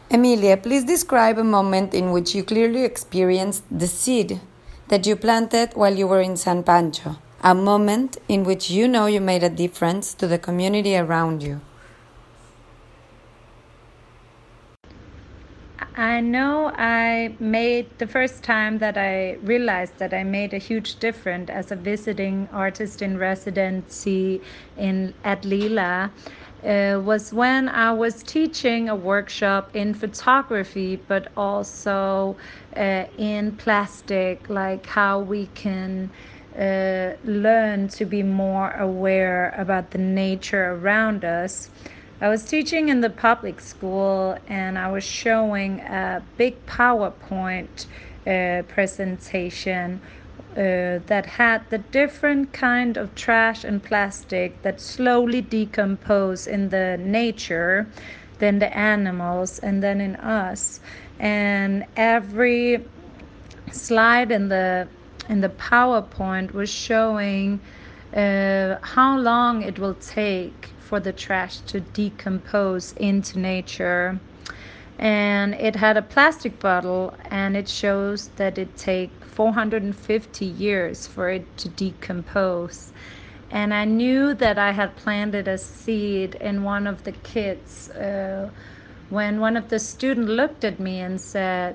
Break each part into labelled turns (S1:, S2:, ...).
S1: Emilia, please describe a moment in which you clearly experienced the seed that you planted while you were in San Pancho, a moment in which you know you made a difference to the community around you.
S2: I know I made the first time that I realized that I made a huge difference as a visiting artist in residency at Lila was when I was teaching a workshop in photography, but also in plastic, like how we can learn to be more aware about the nature around us. I was teaching in the public school and I was showing a big PowerPoint presentation that had the different kind of trash and plastic that slowly decompose in the nature, then the animals, and then in us. And every slide in the PowerPoint was showing how long it will take for the trash to decompose into nature. And it had a plastic bottle, and it shows that it takes 450 years for it to decompose. And I knew that I had planted a seed in one of the kids when one of the students looked at me and said,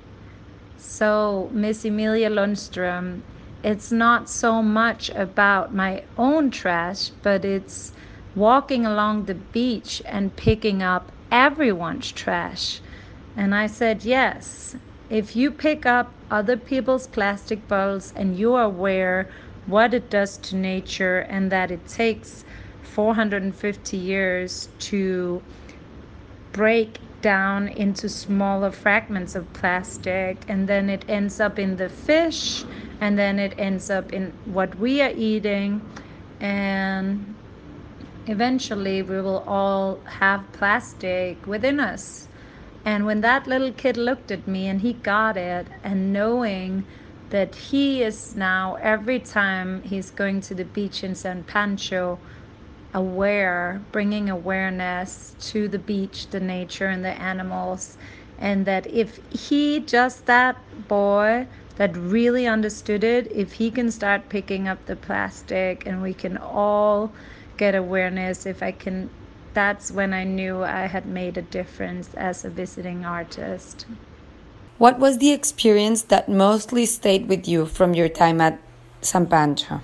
S2: "So, Miss Emilia Lundström, it's not so much about my own trash, but it's walking along the beach and picking up everyone's trash." And I said, yes, if you pick up other people's plastic bottles and you are aware what it does to nature and that it takes 450 years to break down into smaller fragments of plastic, and then it ends up in the fish, and then it ends up in what we are eating, and eventually we will all have plastic within us. And when that little kid looked at me and he got it, and knowing that he is now, every time he's going to the beach in San Pancho, aware, bringing awareness to the beach, the nature, and the animals. And that if he, just that boy that really understood it, if he can start picking up the plastic and we can all get awareness, if I can, that's when I knew I had made a difference as a visiting artist.
S1: What was the experience that mostly stayed with you from your time at San Pancho?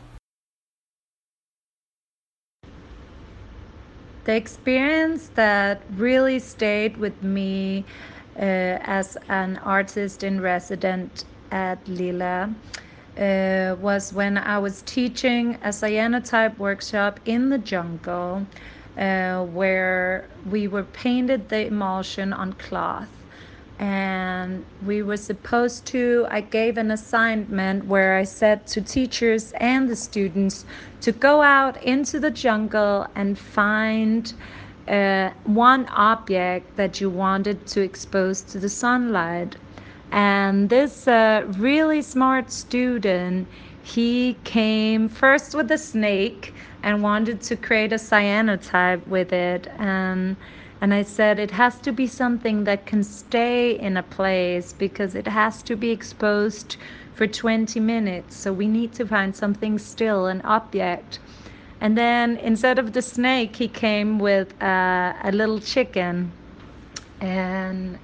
S2: The experience that really stayed with me as an artist in resident at Lila was when I was teaching a cyanotype workshop in the jungle where we were painted the emulsion on cloth. And we were supposed to, I gave an assignment where I said to teachers and the students to go out into the jungle and find one object that you wanted to expose to the sunlight. And this really smart student, he came first with a snake and wanted to create a cyanotype with it. And I said, it has to be something that can stay in a place because it has to be exposed for 20 minutes. So we need to find something still, an object. And then instead of the snake, he came with a little chicken and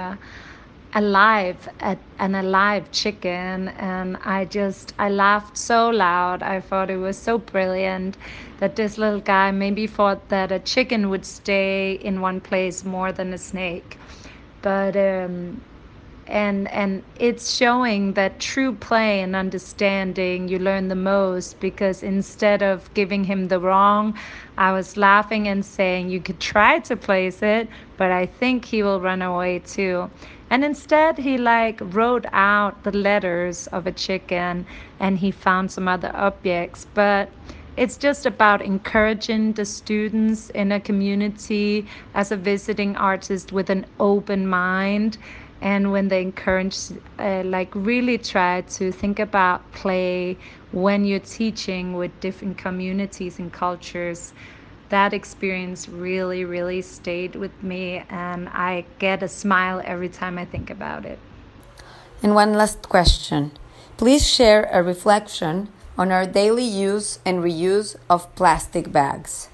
S2: an alive chicken. And I laughed so loud. I thought it was so brilliant that this little guy maybe thought that a chicken would stay in one place more than a snake. But and it's showing that true play and understanding, you learn the most, because instead of giving him the wrong, I was laughing and saying you could try to place it, but I think he will run away too. And instead he wrote out the letters of a chicken and he found some other objects. But it's just about encouraging the students in a community as a visiting artist with an open mind. And when they encourage, really try to think about play when you're teaching with different communities and cultures, that experience really, really stayed with me, and I get a smile every time I think about it.
S1: And one last question. Please share a reflection on our daily use and reuse of plastic bags.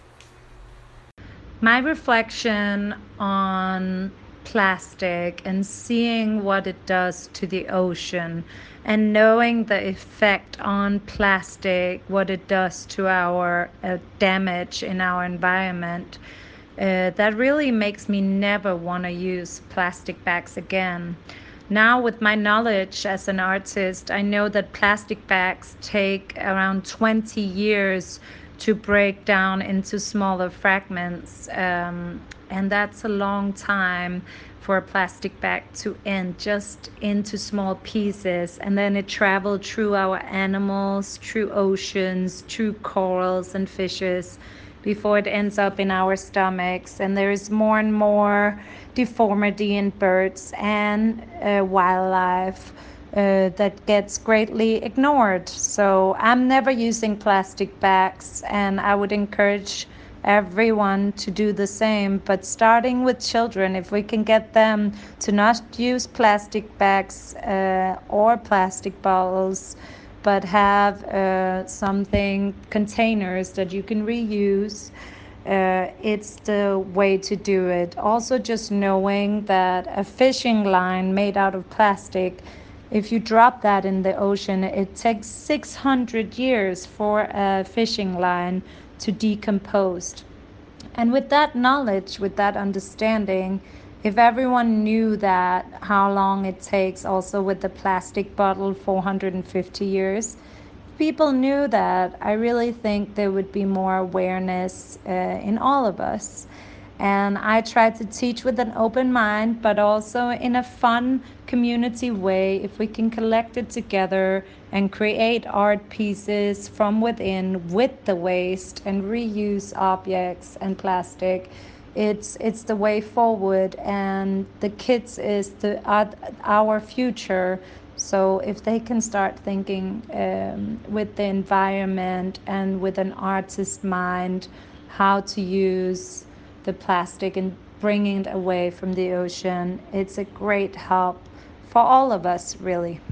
S2: My reflection on plastic and seeing what it does to the ocean and knowing the effect on plastic, what it does to our damage in our environment, that really makes me never want to use plastic bags again. Now, with my knowledge as an artist, I know that plastic bags take around 20 years to break down into smaller fragments. And that's a long time for a plastic bag to end just into small pieces. And then it traveled through our animals, through oceans, through corals and fishes before it ends up in our stomachs. And there is more and more deformity in birds and wildlife that gets greatly ignored. So I'm never using plastic bags, and I would encourage everyone to do the same. But starting with children, if we can get them to not use plastic bags or plastic bottles, but have something containers that you can reuse, it's the way to do it. Also, just knowing that a fishing line made out of plastic, if you drop that in the ocean, it takes 600 years for a fishing line to decompose. And with that knowledge, with that understanding, if everyone knew that, how long it takes also with the plastic bottle, 450 years, people knew that, I really think there would be more awareness in all of us. And I try to teach with an open mind, but also in a fun community way. If we can collect it together and create art pieces from within with the waste and reuse objects and plastic, it's the way forward. And the kids is our future. So if they can start thinking with the environment and with an artist mind how to use the plastic and bringing it away from the ocean, it's a great help for all of us, really.